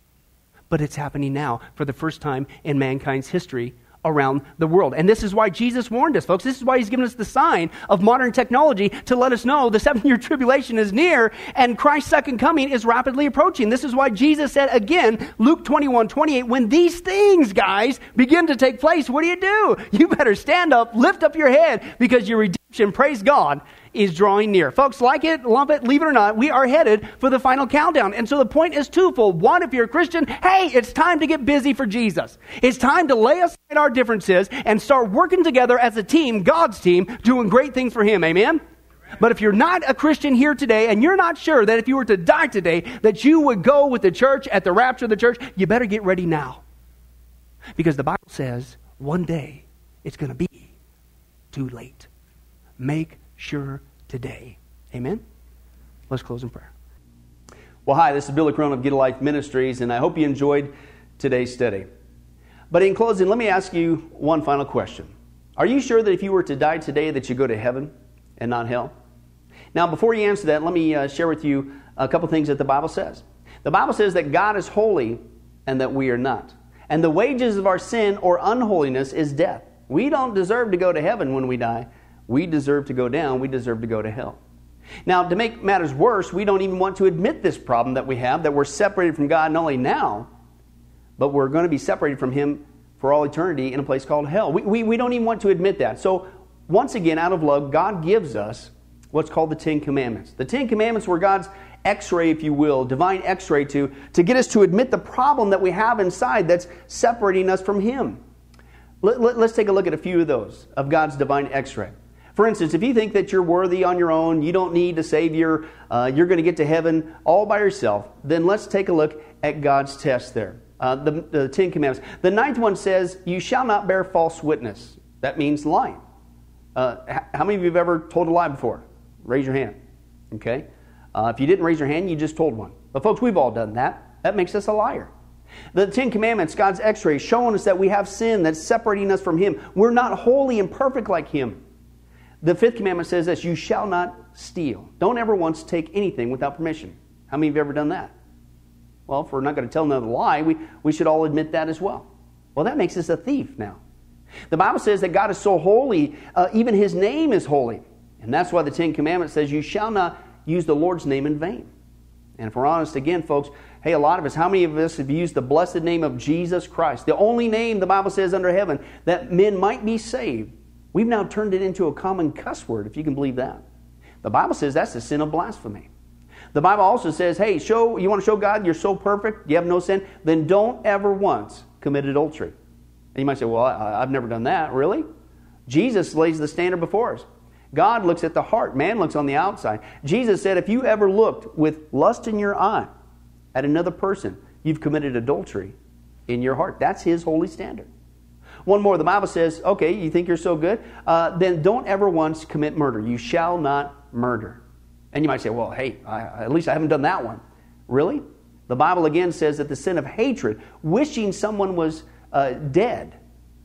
But it's happening now for the first time in mankind's history around the world. And this is why Jesus warned us, folks. This is why he's given us the sign of modern technology to let us know the seven-year tribulation is near and Christ's second coming is rapidly approaching. This is why Jesus said again, Luke twenty-one twenty-eight, when these things, guys, begin to take place, what do you do? You better stand up, lift up your head, because your redemption, praise God, is drawing near. Folks, like it, lump it, leave it or not, we are headed for the final countdown. And so the point is twofold. One, if you're a Christian, hey, it's time to get busy for Jesus. It's time to lay aside our differences and start working together as a team, God's team, doing great things for Him. Amen? But if you're not a Christian here today and you're not sure that if you were to die today that you would go with the church at the rapture of the church, you better get ready now. Because the Bible says one day it's going to be too late. Make sure today. Amen? Let's close in prayer. Well, hi, this is Billy Crone of Get a Life Ministries, and I hope you enjoyed today's study. But in closing, let me ask you one final question. Are you sure that if you were to die today that you go to heaven and not hell? Now, before you answer that, let me uh, share with you a couple things that the Bible says. The Bible says that God is holy and that we are not. And the wages of our sin or unholiness is death. We don't deserve to go to heaven when we die. We deserve to go down. We deserve to go to hell. Now, to make matters worse, we don't even want to admit this problem that we have, that we're separated from God not only now, but we're going to be separated from Him for all eternity in a place called hell. We, we, we don't even want to admit that. So, once again, out of love, God gives us what's called the Ten Commandments. The Ten Commandments were God's x-ray, if you will, divine x-ray to, to get us to admit the problem that we have inside that's separating us from Him. Let, let, let's take a look at a few of those, of God's divine x-ray. For instance, if you think that you're worthy on your own, you don't need a Savior, uh, you're going to get to heaven all by yourself, then let's take a look at God's test there. Uh, the, the Ten Commandments. The ninth one says, you shall not bear false witness. That means lying. Uh, how many of you have ever told a lie before? Raise your hand. Okay? Uh, if you didn't raise your hand, you just told one. But folks, we've all done that. That makes us a liar. The Ten Commandments, God's x-ray, showing us that we have sin that's separating us from Him. We're not holy and perfect like Him. The fifth commandment says this, you shall not steal. Don't ever once take anything without permission. How many of you have ever done that? Well, if we're not going to tell another lie, we, we should all admit that as well. Well, that makes us a thief now. The Bible says that God is so holy, uh, even His name is holy. And that's why the Ten Commandments says you shall not use the Lord's name in vain. And if we're honest again, folks, hey, a lot of us, how many of us have used the blessed name of Jesus Christ, the only name the Bible says under heaven that men might be saved? We've now turned it into a common cuss word, if you can believe that. The Bible says that's the sin of blasphemy. The Bible also says, hey, show you want to show God you're so perfect, you have no sin, then don't ever once commit adultery. And you might say, well, I, I've never done that. Really? Jesus lays the standard before us. God looks at the heart. Man looks on the outside. Jesus said, if you ever looked with lust in your eye at another person, you've committed adultery in your heart. That's His holy standard. One more, the Bible says, okay, you think you're so good? Uh, then don't ever once commit murder. You shall not murder. And you might say, well, hey, I, at least I haven't done that one. Really? The Bible again says that the sin of hatred, wishing someone was uh, dead,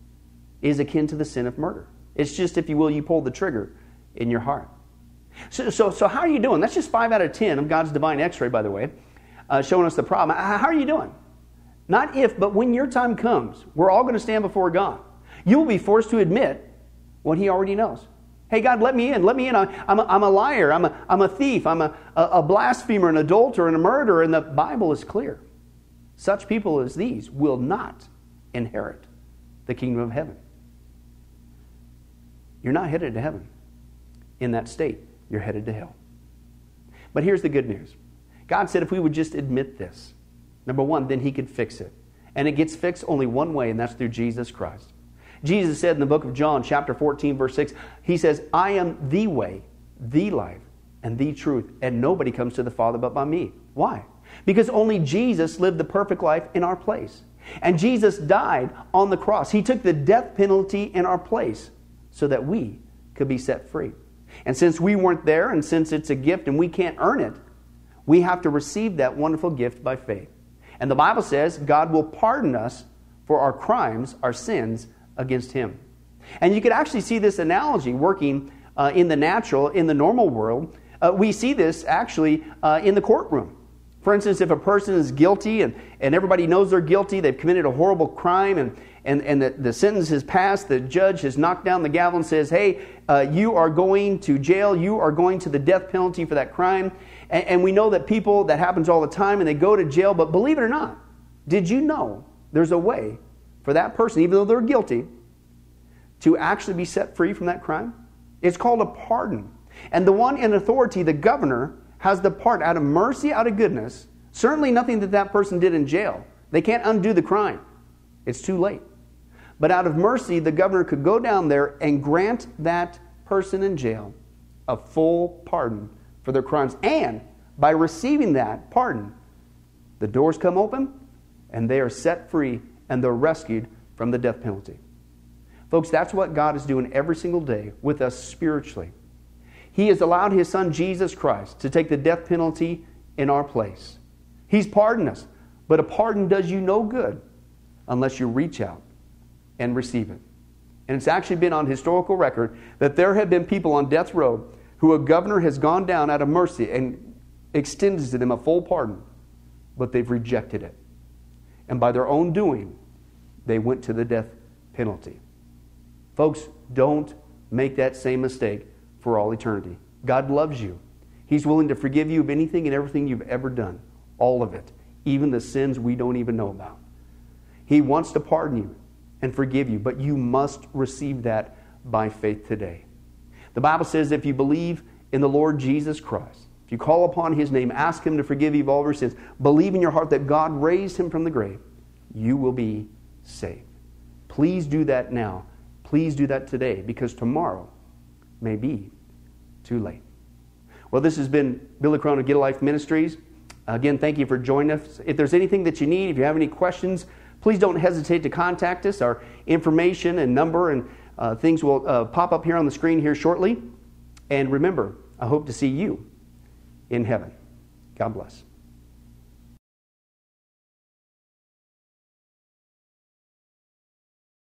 is akin to the sin of murder. It's just, if you will, you pull the trigger in your heart. So, so, so how are you doing? That's just five out of ten of God's divine x-ray, by the way, uh, showing us the problem. How are you doing? Not if, but when your time comes, we're all going to stand before God. You will be forced to admit what He already knows. Hey, God, let me in. Let me in. I'm a, I'm a liar. I'm a, I'm a thief. I'm a, a blasphemer, an adulterer, and a murderer. And the Bible is clear. Such people as these will not inherit the kingdom of heaven. You're not headed to heaven. In that state, you're headed to hell. But here's the good news. God said if we would just admit this, number one, then He could fix it. And it gets fixed only one way, and that's through Jesus Christ. Jesus said in the book of John, chapter fourteen, verse six, He says, I am the way, the life, and the truth, and nobody comes to the Father but by me. Why? Because only Jesus lived the perfect life in our place. And Jesus died on the cross. He took the death penalty in our place so that we could be set free. And since we weren't there, and since it's a gift and we can't earn it, we have to receive that wonderful gift by faith. And the Bible says God will pardon us for our crimes, our sins against Him. And you could actually see this analogy working uh, in the natural, in the normal world. Uh, we see this actually uh, in the courtroom. For instance, if a person is guilty and, and everybody knows they're guilty, they've committed a horrible crime, and, and, and the, the sentence has passed, the judge has knocked down the gavel and says, hey, uh, you are going to jail, you are going to the death penalty for that crime. And, and we know that people, that happens all the time, and they go to jail. But believe it or not, did you know there's a way for that person, even though they're guilty, to actually be set free from that crime? It's called a pardon. And the one in authority, the governor, has the part out of mercy, out of goodness. Certainly nothing that that person did in jail. They can't undo the crime. It's too late. But out of mercy, the governor could go down there and grant that person in jail a full pardon for their crimes. And by receiving that pardon, the doors come open and they are set free and they're rescued from the death penalty. Folks, that's what God is doing every single day with us spiritually. He has allowed His Son, Jesus Christ, to take the death penalty in our place. He's pardoned us. But a pardon does you no good unless you reach out and receive it. And it's actually been on historical record that there have been people on death row who a governor has gone down out of mercy and extended to them a full pardon, but they've rejected it. And by their own doing, they went to the death penalty. Folks, don't make that same mistake for all eternity. God loves you. He's willing to forgive you of anything and everything you've ever done. All of it. Even the sins we don't even know about. He wants to pardon you and forgive you, but you must receive that by faith today. The Bible says if you believe in the Lord Jesus Christ, if you call upon His name, ask Him to forgive you of all your sins, believe in your heart that God raised Him from the grave, you will be saved. Please do that now. Please do that today, because tomorrow may be too late. Well, this has been Billy Crone of Get a Life Ministries. Again, thank you for joining us. If there's anything that you need, if you have any questions, please don't hesitate to contact us. Our information and number and uh, things will uh, pop up here on the screen here shortly. And remember, I hope to see you in heaven. God bless.